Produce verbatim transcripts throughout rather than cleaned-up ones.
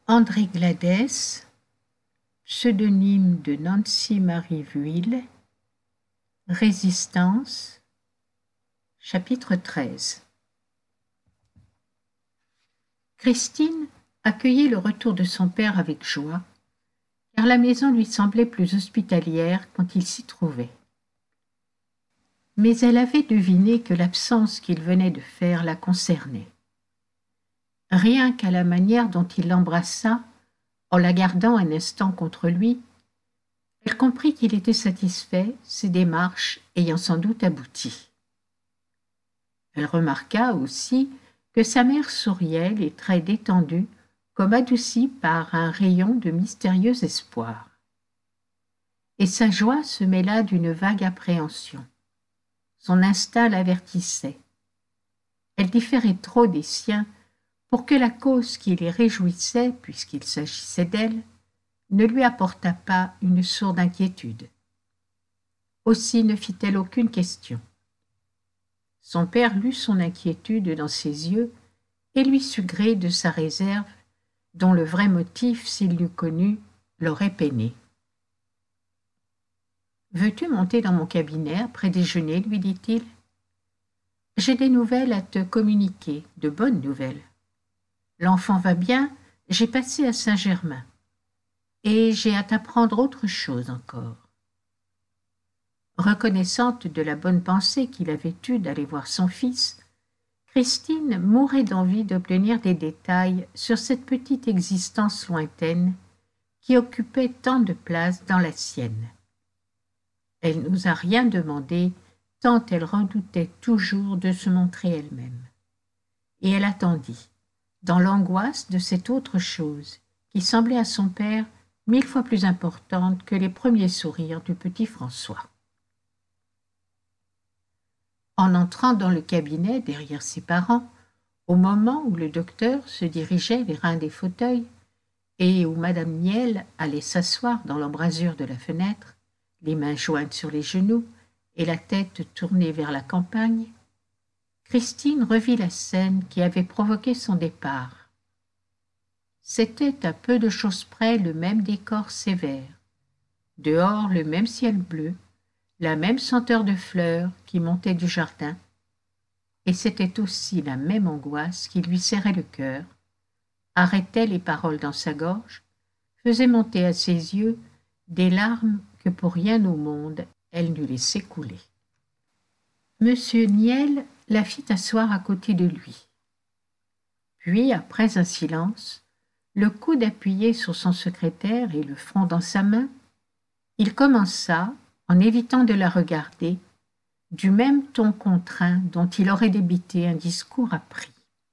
André Gladès, pseudonyme de Nancy Marie Vuille, Résistance, chapitre treize. Christine accueillait le retour de son père avec joie, car la maison lui semblait plus hospitalière quand il s'y trouvait. Mais elle avait deviné que l'absence qu'il venait de faire la concernait. Rien qu'à la manière dont il l'embrassa, en la gardant un instant contre lui, elle comprit qu'il était satisfait, ses démarches ayant sans doute abouti. Elle remarqua aussi que sa mère souriait, les traits détendus, comme adoucis par un rayon de mystérieux espoir. Et sa joie se mêla d'une vague appréhension. Son instinct l'avertissait. Elle différait trop des siens pour que la cause qui les réjouissait, puisqu'il s'agissait d'elle, ne lui apportât pas une sourde inquiétude. Aussi ne fit-elle aucune question. Son père lut son inquiétude dans ses yeux et lui sut gré de sa réserve, dont le vrai motif, s'il l'eût connu, l'aurait peiné. « Veux-tu monter dans mon cabinet après déjeuner ?» lui dit-il. « J'ai des nouvelles à te communiquer, de bonnes nouvelles. L'enfant va bien, j'ai passé à Saint-Germain. Et j'ai à t'apprendre autre chose encore. » Reconnaissante de la bonne pensée qu'il avait eue d'aller voir son fils, Christine mourait d'envie d'obtenir des détails sur cette petite existence lointaine qui occupait tant de place dans la sienne. Elle n'osa rien demander, tant elle redoutait toujours de se montrer elle-même. Et elle attendit, dans l'angoisse de cette autre chose qui semblait à son père mille fois plus importante que les premiers sourires du petit François. En entrant dans le cabinet derrière ses parents, au moment où le docteur se dirigeait vers un des fauteuils et où madame Niel allait s'asseoir dans l'embrasure de la fenêtre, les mains jointes sur les genoux et la tête tournée vers la campagne, Christine revit la scène qui avait provoqué son départ. C'était à peu de choses près le même décor sévère. Dehors, le même ciel bleu, la même senteur de fleurs qui montait du jardin, et c'était aussi la même angoisse qui lui serrait le cœur, arrêtait les paroles dans sa gorge, faisait monter à ses yeux des larmes que pour rien au monde elle n'eût laissé couler. Monsieur Niel la fit asseoir à côté de lui. Puis, après un silence, le coude appuyé sur son secrétaire et le front dans sa main, il commença, en évitant de la regarder, du même ton contraint dont il aurait débité un discours appris.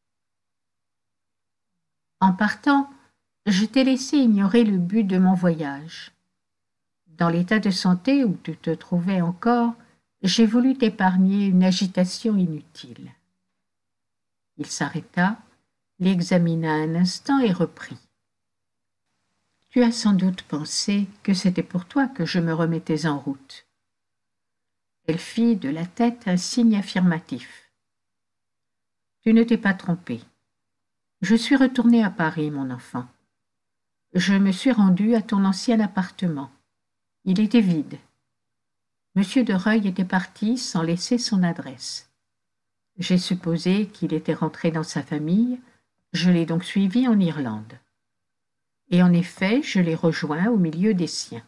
En partant, je t'ai laissé ignorer le but de mon voyage. Dans l'état de santé où tu te trouvais encore, j'ai voulu t'épargner une agitation inutile. Il s'arrêta, l'examina un instant et reprit. Tu as sans doute pensé que c'était pour toi que je me remettais en route. Elle fit de la tête un signe affirmatif. Tu ne t'es pas trompé. Je suis retournée à Paris, mon enfant. Je me suis rendue à ton ancien appartement. Il était vide. Monsieur de Reuil était parti sans laisser son adresse. J'ai supposé qu'il était rentré dans sa famille, je l'ai donc suivi en Irlande. Et en effet, je l'ai rejoint au milieu des siens.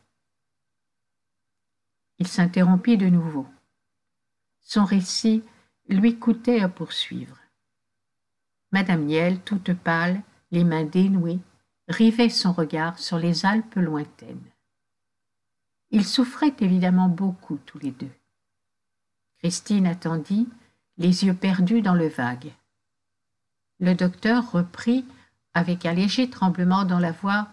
Il s'interrompit de nouveau. Son récit lui coûtait à poursuivre. Madame Niel, toute pâle, les mains dénouées, rivait son regard sur les Alpes lointaines. Ils souffraient évidemment beaucoup tous les deux. Christine attendit, les yeux perdus dans le vague. Le docteur reprit avec un léger tremblement dans la voix.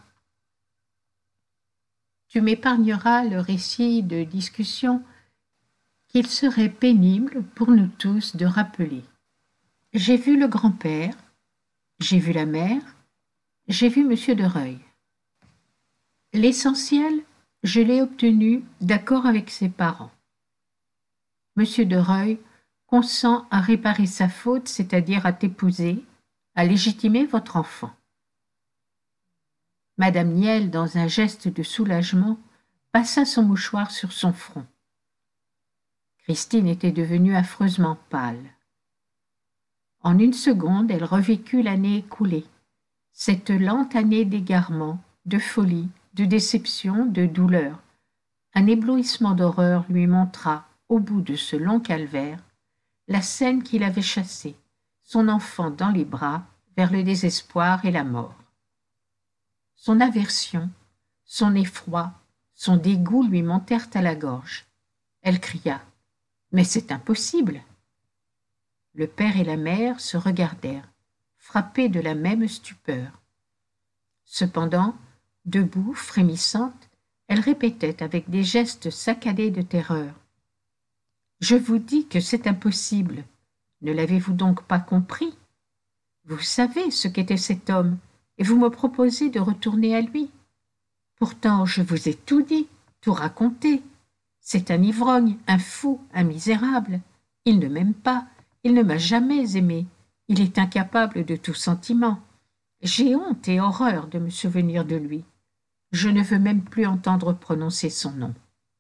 « Tu m'épargneras le récit de discussion qu'il serait pénible pour nous tous de rappeler. J'ai vu le grand-père, j'ai vu la mère, j'ai vu monsieur de Reuil. L'essentiel, je l'ai obtenu d'accord avec ses parents. Monsieur de Reuil consent à réparer sa faute, c'est-à-dire à t'épouser, à légitimer votre enfant. Madame Niel, dans un geste de soulagement, passa son mouchoir sur son front. Christine était devenue affreusement pâle. En une seconde, elle revécut l'année écoulée, cette lente année d'égarement, de folie, de déception, de douleur. Un éblouissement d'horreur lui montra, au bout de ce long calvaire, la scène qui l'avait chassée, son enfant dans les bras, vers le désespoir et la mort. Son aversion, son effroi, son dégoût lui montèrent à la gorge. Elle cria « Mais c'est impossible !» Le père et la mère se regardèrent, frappés de la même stupeur. Cependant, debout, frémissante, elle répétait avec des gestes saccadés de terreur. « Je vous dis que c'est impossible. Ne l'avez-vous donc pas compris? Vous savez ce qu'était cet homme, et vous me proposez de retourner à lui. Pourtant, je vous ai tout dit, tout raconté. C'est un ivrogne, un fou, un misérable. Il ne m'aime pas, il ne m'a jamais aimé. Il est incapable de tout sentiment. J'ai honte et horreur de me souvenir de lui. Je ne veux même plus entendre prononcer son nom. »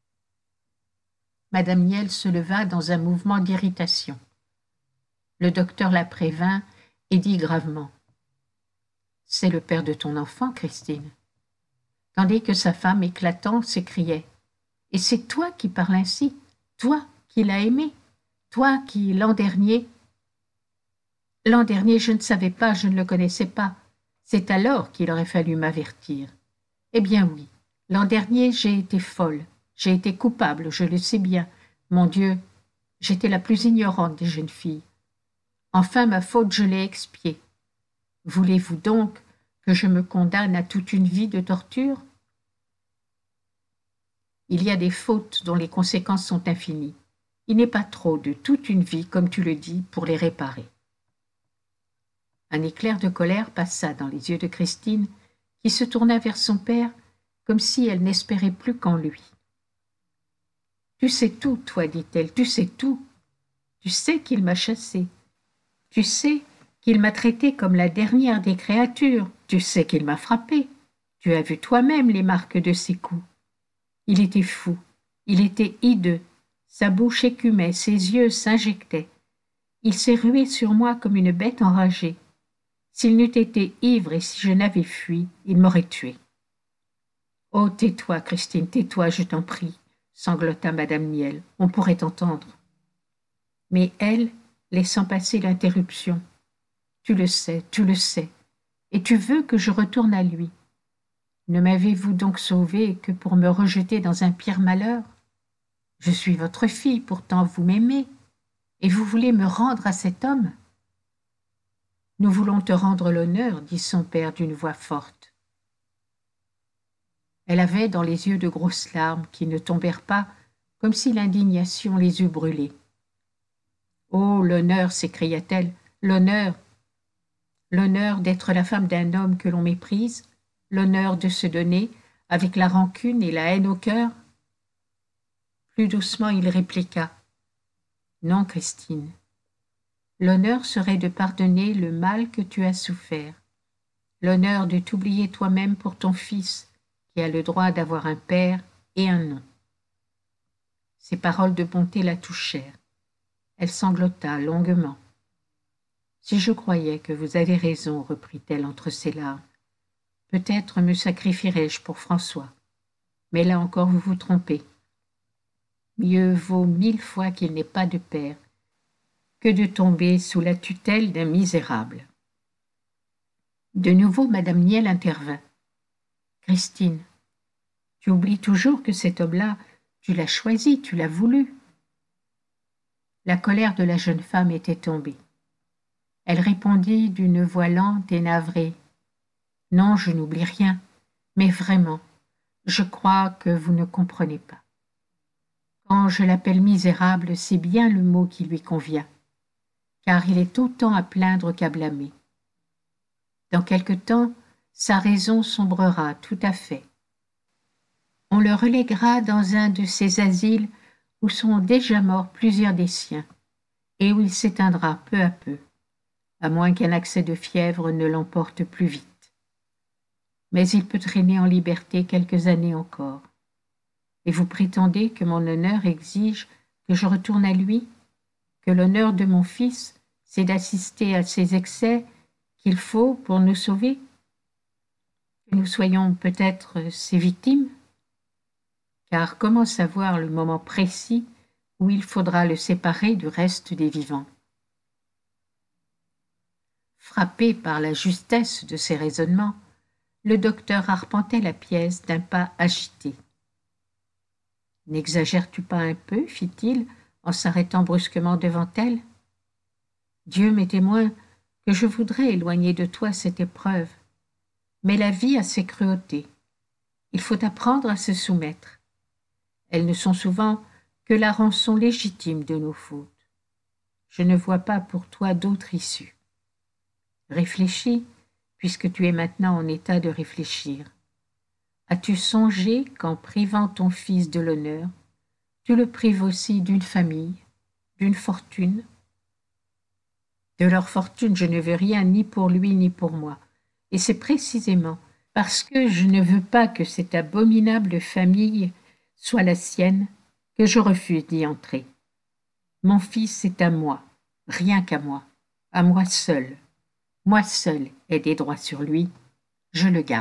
Madame Niel se leva dans un mouvement d'irritation. Le docteur la prévint et dit gravement « C'est le père de ton enfant, Christine. » Tandis que sa femme, éclatante, s'écriait « Et c'est toi qui parles ainsi, toi qui l'as aimé, toi qui, l'an dernier… » « L'an dernier, je ne savais pas, je ne le connaissais pas. C'est alors qu'il aurait fallu m'avertir. Eh bien oui, l'an dernier, j'ai été folle, j'ai été coupable, je le sais bien. Mon Dieu, j'étais la plus ignorante des jeunes filles. Enfin, ma faute, je l'ai expiée. Voulez-vous donc que je me condamne à toute une vie de torture? Il y a des fautes dont les conséquences sont infinies. Il n'est pas trop de toute une vie, comme tu le dis, pour les réparer. » Un éclair de colère passa dans les yeux de Christine, qui se tourna vers son père comme si elle n'espérait plus qu'en lui. « Tu sais tout, toi, dit-elle, tu sais tout. Tu sais qu'il m'a chassée. Tu sais qu'il m'a traitée comme la dernière des créatures. Tu sais qu'il m'a frappée. Tu as vu toi-même les marques de ses coups. Il était fou, il était hideux, sa bouche écumait, ses yeux s'injectaient. Il s'est rué sur moi comme une bête enragée. S'il n'eût été ivre et si je n'avais fui, il m'aurait tué. »« Oh, tais-toi, Christine, tais-toi, je t'en prie, » sanglota Madame Niel, « on pourrait t'entendre. » Mais elle, laissant passer l'interruption, « Tu le sais, tu le sais, et tu veux que je retourne à lui. Ne m'avez-vous donc sauvée que pour me rejeter dans un pire malheur? Je suis votre fille, pourtant vous m'aimez, et vous voulez me rendre à cet homme? » « Nous voulons te rendre l'honneur, » dit son père d'une voix forte. Elle avait dans les yeux de grosses larmes qui ne tombèrent pas, comme si l'indignation les eût brûlées. « Oh, l'honneur » s'écria-t-elle, « l'honneur, l'honneur d'être la femme d'un homme que l'on méprise, l'honneur de se donner, avec la rancune et la haine au cœur. » Plus doucement, il répliqua. « Non, Christine. L'honneur serait de pardonner le mal que tu as souffert, l'honneur de t'oublier toi-même pour ton fils, qui a le droit d'avoir un père et un nom. » Ces paroles de bonté la touchèrent. Elle sanglota longuement. « Si je croyais que vous avez raison, reprit-elle entre ses larmes, peut-être me sacrifierais-je pour François. Mais là encore vous vous trompez. Mieux vaut mille fois qu'il n'ait pas de père que de tomber sous la tutelle d'un misérable. » De nouveau, Madame Niel intervint. « Christine, tu oublies toujours que cet homme-là, tu l'as choisi, tu l'as voulu. » La colère de la jeune femme était tombée. Elle répondit d'une voix lente et navrée. « Non, je n'oublie rien, mais vraiment, je crois que vous ne comprenez pas. Quand je l'appelle misérable, c'est bien le mot qui lui convient, car il est autant à plaindre qu'à blâmer. Dans quelque temps, sa raison sombrera tout à fait. On le reléguera dans un de ces asiles où sont déjà morts plusieurs des siens, et où il s'éteindra peu à peu, à moins qu'un accès de fièvre ne l'emporte plus vite. mais il peut traîner en liberté quelques années encore. Et vous prétendez que mon honneur exige que je retourne à lui, que l'honneur de mon fils, c'est d'assister à ces excès qu'il faut pour nous sauver, que nous soyons peut-être ses victimes, car comment savoir le moment précis où il faudra le séparer du reste des vivants? Frappé par la justesse de ces raisonnements, le docteur arpentait la pièce d'un pas agité. « N'exagères-tu pas un peu, fit-il, en s'arrêtant brusquement devant elle. Dieu m'est témoin que je voudrais éloigner de toi cette épreuve, mais la vie a ses cruautés. Il faut apprendre à se soumettre. Elles ne sont souvent que la rançon légitime de nos fautes. Je ne vois pas pour toi d'autre issue. Réfléchis, puisque tu es maintenant en état de réfléchir. As-tu songé qu'en privant ton fils de l'honneur, tu le prives aussi d'une famille, d'une fortune? De leur fortune, je ne veux rien ni pour lui ni pour moi, et c'est précisément parce que je ne veux pas que cette abominable famille soit la sienne que je refuse d'y entrer. Mon fils est à moi, rien qu'à moi, à moi seul. Moi seul ai des droits sur lui, je le garde. »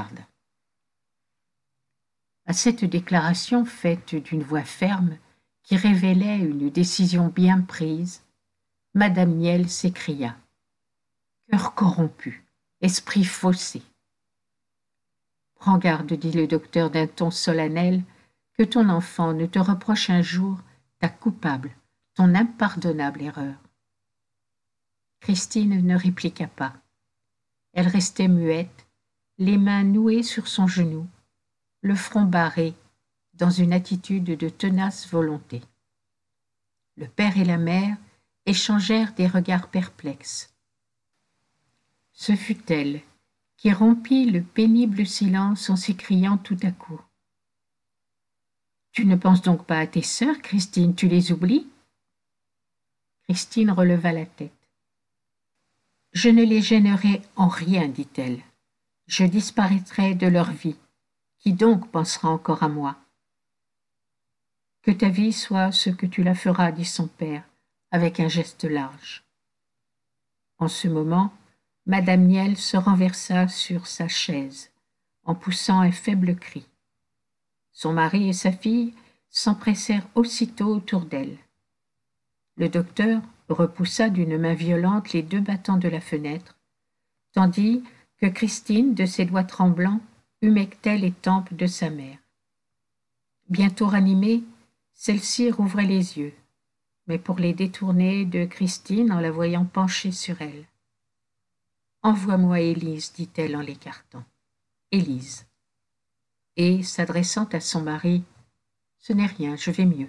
À cette déclaration faite d'une voix ferme, qui révélait une décision bien prise, Madame Miel s'écria. « Cœur corrompu, esprit faussé. » « Prends garde, dit le docteur d'un ton solennel, que ton enfant ne te reproche un jour ta coupable, ton impardonnable erreur. » Christine ne répliqua pas. Elle restait muette, les mains nouées sur son genou, le front barré, dans une attitude de tenace volonté. Le père et la mère échangèrent des regards perplexes. Ce fut elle qui rompit le pénible silence en s'écriant tout à coup. « Tu ne penses donc pas à tes sœurs, Christine, tu les oublies ?» Christine releva la tête. « Je ne les gênerai en rien, dit-elle. Je disparaîtrai de leur vie. Qui donc pensera encore à moi? » « Que ta vie soit ce que tu la feras, dit son père, avec un geste large. » En ce moment, Madame Miel se renversa sur sa chaise, en poussant un faible cri. Son mari et sa fille s'empressèrent aussitôt autour d'elle. Le docteur repoussa d'une main violente les deux battants de la fenêtre, tandis que Christine, de ses doigts tremblants, humectait les tempes de sa mère. Bientôt ranimée, celle-ci rouvrait les yeux, mais pour les détourner de Christine en la voyant penchée sur elle. « Envoie-moi Élise, dit-elle en l'écartant. Élise. » Et, s'adressant à son mari, « Ce n'est rien, je vais mieux. »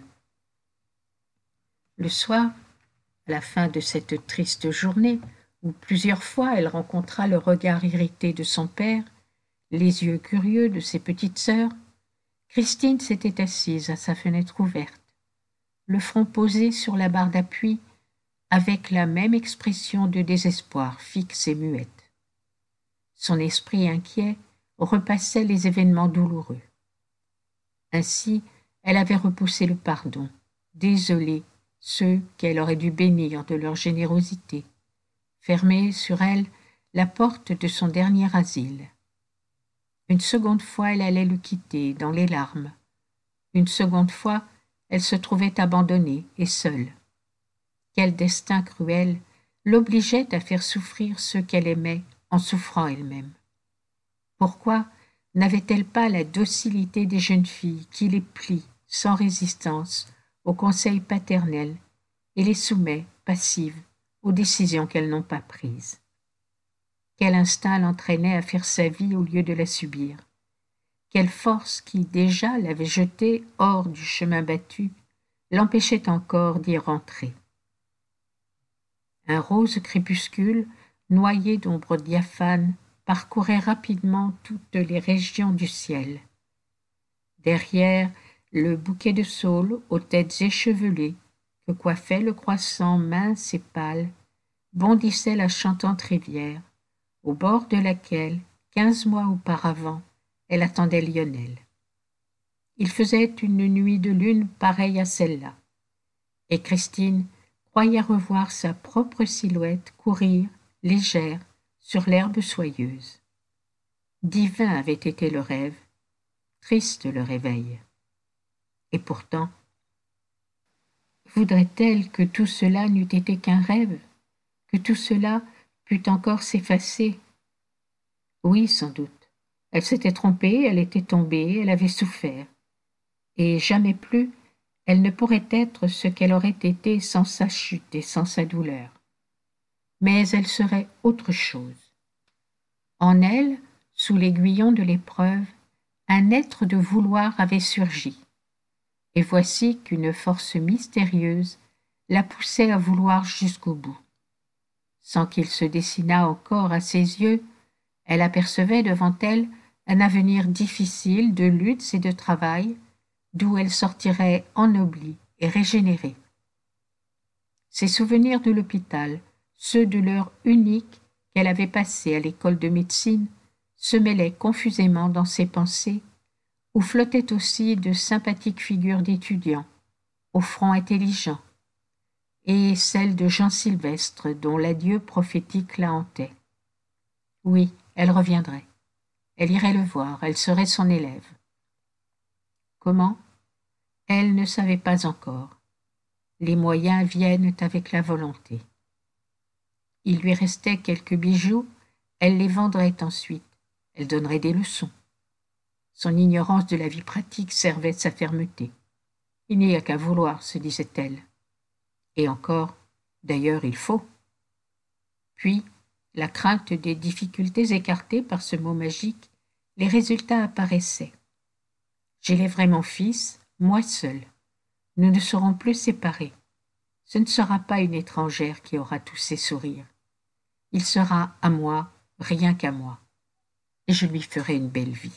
Le soir, à la fin de cette triste journée, où plusieurs fois elle rencontra le regard irrité de son père, les yeux curieux de ses petites sœurs, Christine s'était assise à sa fenêtre ouverte, le front posé sur la barre d'appui, avec la même expression de désespoir fixe et muette. Son esprit inquiet repassait les événements douloureux. Ainsi, elle avait repoussé le pardon, désolé ceux qu'elle aurait dû bénir de leur générosité, fermé sur elle la porte de son dernier asile. Une seconde fois, elle allait le quitter dans les larmes. Une seconde fois, elle se trouvait abandonnée et seule. Quel destin cruel l'obligeait à faire souffrir ceux qu'elle aimait en souffrant elle-même. Pourquoi n'avait-elle pas la docilité des jeunes filles qui les plient sans résistance aux conseils paternels et les soumet, passives, aux décisions qu'elles n'ont pas prises? Quel instinct l'entraînait à faire sa vie au lieu de la subir? Quelle force qui déjà l'avait jetée hors du chemin battu l'empêchait encore d'y rentrer? Un rose crépuscule, noyé d'ombres diaphanes, parcourait rapidement toutes les régions du ciel. Derrière le bouquet de saules aux têtes échevelées que coiffait le croissant mince et pâle, bondissait la chantante rivière, au bord de laquelle, quinze mois auparavant, elle attendait Lionel. Il faisait une nuit de lune pareille à celle-là, et Christine croyait revoir sa propre silhouette courir, légère, sur l'herbe soyeuse. Divin avait été le rêve, triste le réveil. Et pourtant, voudrait-elle que tout cela n'eût été qu'un rêve, que tout cela pût encore s'effacer? Oui, sans doute. Elle s'était trompée, elle était tombée, elle avait souffert. Et jamais plus elle ne pourrait être ce qu'elle aurait été sans sa chute et sans sa douleur. Mais elle serait autre chose. En elle, sous l'aiguillon de l'épreuve, un être de vouloir avait surgi. Et voici qu'une force mystérieuse la poussait à vouloir jusqu'au bout. Sans qu'il se dessinât encore à ses yeux, elle apercevait devant elle un avenir difficile de luttes et de travail, d'où elle sortirait ennoblie et régénérée. Ses souvenirs de l'hôpital, ceux de l'heure unique qu'elle avait passée à l'école de médecine, se mêlaient confusément dans ses pensées, où flottaient aussi de sympathiques figures d'étudiants, au front intelligent, et celles de Jean Sylvestre dont l'adieu prophétique la hantait. Oui, elle reviendrait. Elle irait le voir, elle serait son élève. Comment? Elle ne savait pas encore. Les moyens viennent avec la volonté. Il lui restait quelques bijoux, elle les vendrait ensuite, elle donnerait des leçons. Son ignorance de la vie pratique servait de sa fermeté. Il n'y a qu'à vouloir, se disait-elle. Et encore, d'ailleurs il faut. Puis, la crainte des difficultés écartées par ce mot magique, les résultats apparaissaient. J'élèverai mon fils, moi seule. Nous ne serons plus séparés. Ce ne sera pas une étrangère qui aura tous ses sourires. Il sera à moi, rien qu'à moi. Et je lui ferai une belle vie.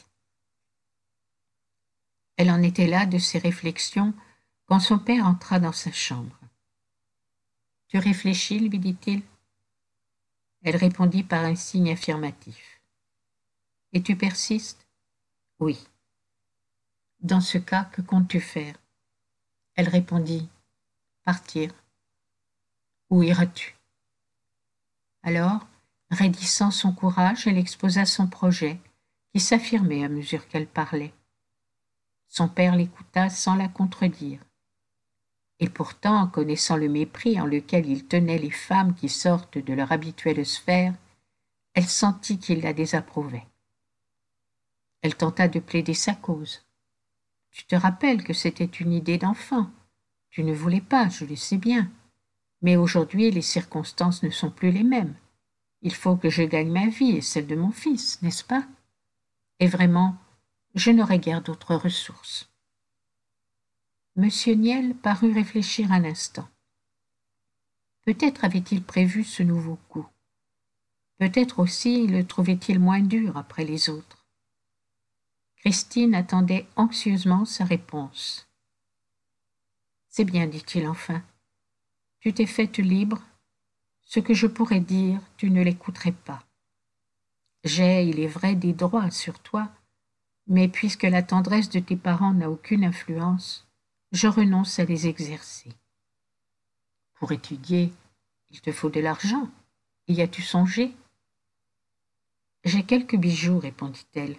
Elle en était là de ses réflexions quand son père entra dans sa chambre. « Tu réfléchis, lui dit-il. Elle répondit par un signe affirmatif. « Et tu persistes ?»« Oui. »« Dans ce cas, que comptes-tu faire ?» Elle répondit. « Partir. »« Où iras-tu » Alors, raidissant son courage, elle exposa son projet, qui s'affirmait à mesure qu'elle parlait. Son père l'écouta sans la contredire. Et pourtant, en connaissant le mépris en lequel il tenait les femmes qui sortent de leur habituelle sphère, elle sentit qu'il la désapprouvait. Elle tenta de plaider sa cause. « Tu te rappelles que c'était une idée d'enfant. Tu ne voulais pas, je le sais bien. Mais aujourd'hui, les circonstances ne sont plus les mêmes. Il faut que je gagne ma vie et celle de mon fils, n'est-ce pas? Et vraiment, je n'aurai guère d'autres ressources. » Monsieur Niel parut réfléchir un instant. Peut-être avait-il prévu ce nouveau coup. Peut-être aussi le trouvait-il moins dur après les autres. Christine attendait anxieusement sa réponse. « C'est bien, dit-il enfin. Tu t'es faite libre. Ce que je pourrais dire, tu ne l'écouterais pas. J'ai, il est vrai, des droits sur toi, mais puisque la tendresse de tes parents n'a aucune influence, je renonce à les exercer. Pour étudier, il te faut de l'argent. Y as-tu songé? » J'ai quelques bijoux, répondit-elle.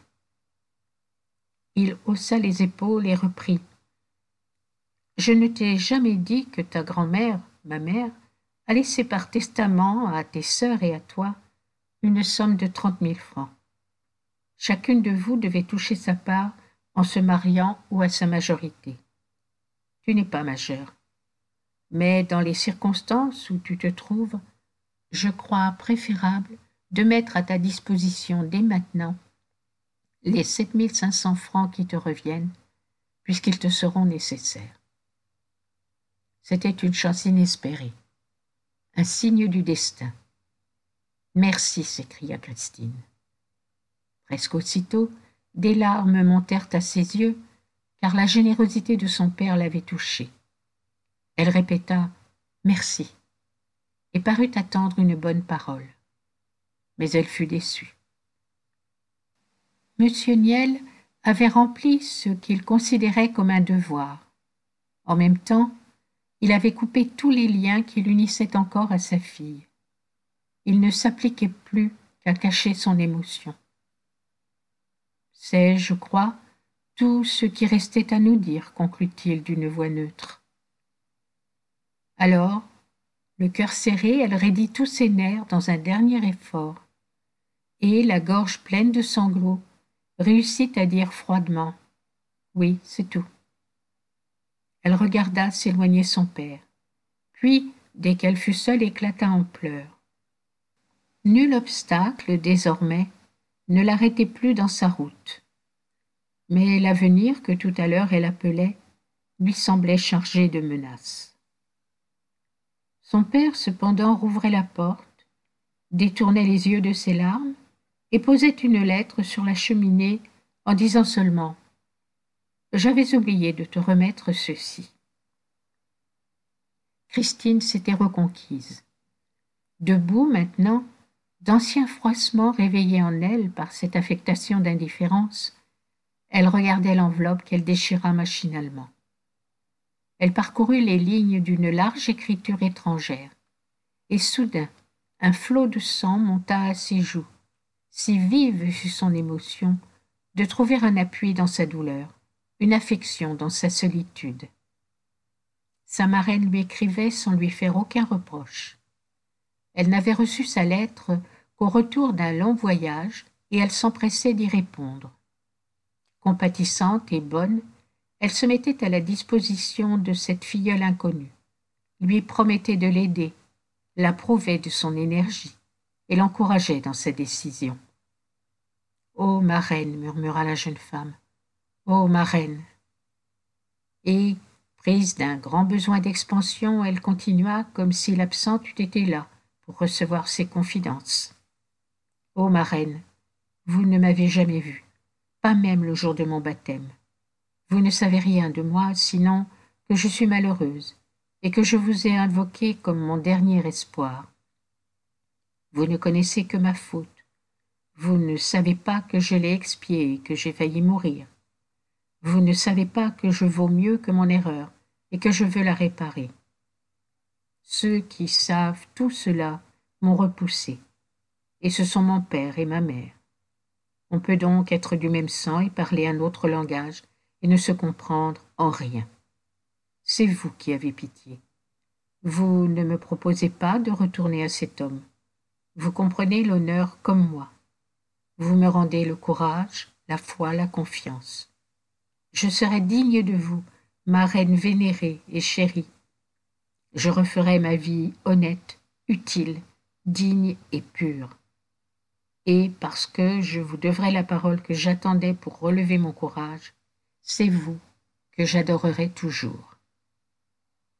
Il haussa les épaules et reprit. Je ne t'ai jamais dit que ta grand-mère, ma mère, a laissé par testament à tes sœurs et à toi une somme de trente mille francs. Chacune de vous devait toucher sa part en se mariant ou à sa majorité. Tu n'es pas majeure. Mais dans les circonstances où tu te trouves, je crois préférable de mettre à ta disposition dès maintenant les sept mille cinq cents francs qui te reviennent, puisqu'ils te seront nécessaires. C'était une chance inespérée, un signe du destin. Merci, s'écria Christine. Presque aussitôt, des larmes montèrent à ses yeux, car la générosité de son père l'avait touchée. Elle répéta « Merci » et parut attendre une bonne parole. Mais elle fut déçue. Monsieur Niel avait rempli ce qu'il considérait comme un devoir. En même temps, il avait coupé tous les liens qui l'unissaient encore à sa fille. Il ne s'appliquait plus qu'à cacher son émotion. C'est, je crois, tout ce qui restait à nous dire, conclut-il d'une voix neutre. Alors, le cœur serré, elle raidit tous ses nerfs dans un dernier effort, et, la gorge pleine de sanglots, réussit à dire froidement « Oui, c'est tout ». Elle regarda s'éloigner son père, puis, dès qu'elle fut seule, éclata en pleurs. Nul obstacle, désormais, ne l'arrêtait plus dans sa route. Mais l'avenir que tout à l'heure elle appelait lui semblait chargé de menaces. Son père, cependant, rouvrait la porte, détournait les yeux de ses larmes et posait une lettre sur la cheminée en disant seulement « J'avais oublié de te remettre ceci ». Christine s'était reconquise. Debout maintenant, d'anciens froissements réveillés en elle par cette affectation d'indifférence, elle regardait l'enveloppe qu'elle déchira machinalement. Elle parcourut les lignes d'une large écriture étrangère, et soudain, un flot de sang monta à ses joues. Si vive fut son émotion de trouver un appui dans sa douleur, une affection dans sa solitude. Sa marraine lui écrivait sans lui faire aucun reproche. Elle n'avait reçu sa lettre qu'au retour d'un long voyage, et elle s'empressait d'y répondre. Compatissante et bonne, elle se mettait à la disposition de cette filleule inconnue, lui promettait de l'aider, l'approuvait de son énergie et l'encourageait dans ses décisions. « Oh, ma reine !» murmura la jeune femme. « Oh, ma reine !» Et, prise d'un grand besoin d'expansion, elle continua comme si l'absente eût été là pour recevoir ses confidences. « Oh, ma reine, vous ne m'avez jamais vue, pas même le jour de mon baptême. Vous ne savez rien de moi, sinon que je suis malheureuse et que je vous ai invoqué comme mon dernier espoir. Vous ne connaissez que ma faute. Vous ne savez pas que je l'ai expiée et que j'ai failli mourir. Vous ne savez pas que je vaux mieux que mon erreur et que je veux la réparer. Ceux qui savent tout cela m'ont repoussée, et ce sont mon père et ma mère. On peut donc être du même sang et parler un autre langage et ne se comprendre en rien. C'est vous qui avez pitié. Vous ne me proposez pas de retourner à cet homme. Vous comprenez l'honneur comme moi. Vous me rendez le courage, la foi, la confiance. Je serai digne de vous, ma reine vénérée et chérie. Je referai ma vie honnête, utile, digne et pure. Et parce que je vous devrai la parole que j'attendais pour relever mon courage, c'est vous que j'adorerai toujours.